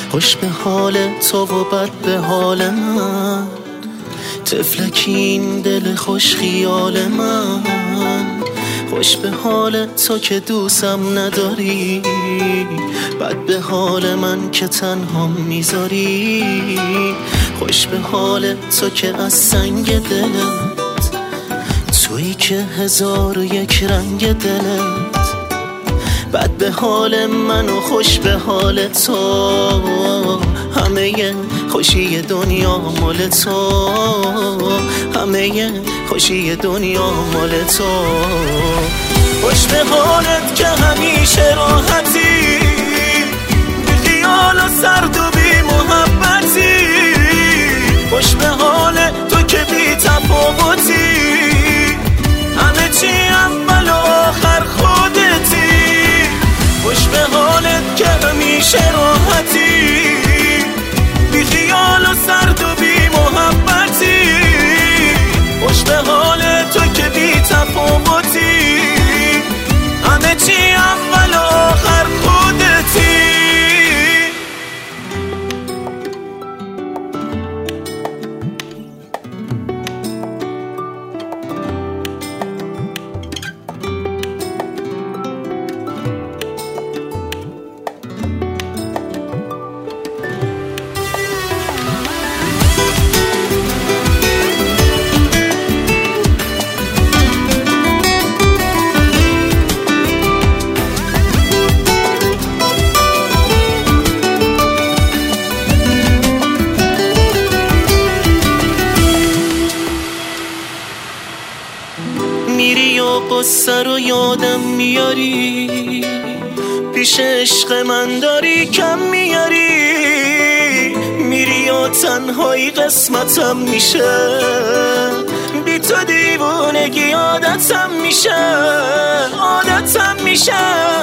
خوش به حال تو و بد به حال من، طفلکی این دل خوش خیال من. خوش به حال تو که دوستم نداری، بد به حال من که تنها میذاری. خوش به حال تو که از سنگ دلت، تویی که 1001 رنگ دلت. بد به حال من و خوش به حال تو، همه خوشی دنیا مال تو، همه خوشی دنیا مال تو. خوش به حالت که همیشه راحتی، بی خیال و سرد و بی محبتی. خوش به حال تو که بی تفاوتی، همه چی اول و آخر خودتی. خوش به حالت که همیشه راحتی، بی خیال و سرد و بی محبتی. خوش به حال تو که بی تفاوتی، همه چی اول و آخر خودتی. میری و قصه رو یادم میاری، پیش عشق من داری کم میاری. میری و تنهایی قسمتم میشه، بی تو دیوونگی عادتم میشه، عادتم میشه.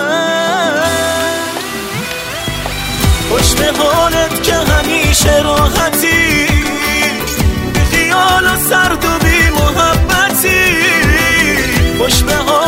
خوش به حالت که همیشه راحتی، بی خیال و سرد و بی محبتی. خوش به حالت